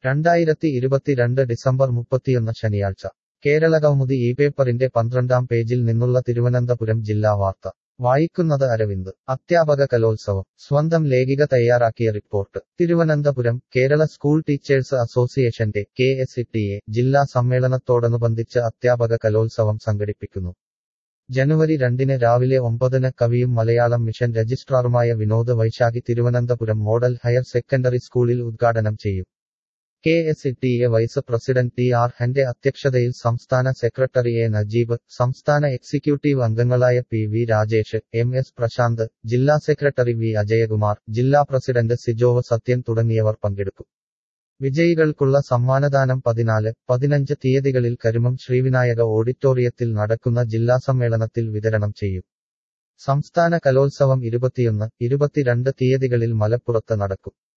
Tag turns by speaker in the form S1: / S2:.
S1: 2022 December 31 ശനിയാഴ്ച കേരളകൗമുദി ഈ പേപ്പറിന്റെ 12-ാം പേജിൽ നിന്നുള്ള തിരുവനന്തപുരം ജില്ലാ വാർത്ത വായിക്കുന്നത് അരവിന്ദ്. അധ്യാപക കലോത്സവം സ്വന്തം ലേഖിക തയ്യാറാക്കിയ റിപ്പോർട്ട്. തിരുവനന്തപുരം കേരള സ്കൂൾ ടീച്ചേഴ്സ് അസോസിയേഷന്റെ KSETA ജില്ലാ സമ്മേളനത്തോടനുബന്ധിച്ച് അധ്യാപക കലോത്സവം സംഘടിപ്പിക്കുന്നു. ജനുവരി 2 രാവിലെ 9 കവിയും മലയാളം മിഷൻ രജിസ്ട്രാറുമായ Vinod Vaishakhi Thiruvananthapuram model higher secondary സ്കൂളിൽ ഉദ്ഘാടനം ചെയ്യും. KSETA വൈസ് പ്രസിഡന്റ് TR ഹന്റെ അധ്യക്ഷതയിൽ സംസ്ഥാന സെക്രട്ടറി A നജീബ്, സംസ്ഥാന എക്സിക്യൂട്ടീവ് അംഗങ്ങളായ PV രാജേഷ്, MS പ്രശാന്ത്, ജില്ലാ സെക്രട്ടറി V അജയകുമാർ, ജില്ലാ പ്രസിഡന്റ് സിജോവ് സത്യൻ തുടങ്ങിയവർ പങ്കെടുക്കും. വിജയികൾക്കുള്ള സമ്മാനദാനം 14, 15 തീയതികളിൽ കരുമം ശ്രീവിനായക ഓഡിറ്റോറിയത്തിൽ നടക്കുന്ന ജില്ലാ സമ്മേളനത്തിൽ വിതരണം ചെയ്യും. സംസ്ഥാന കലോത്സവം 21, 22 തീയതികളിൽ മലപ്പുറത്ത് നടക്കും.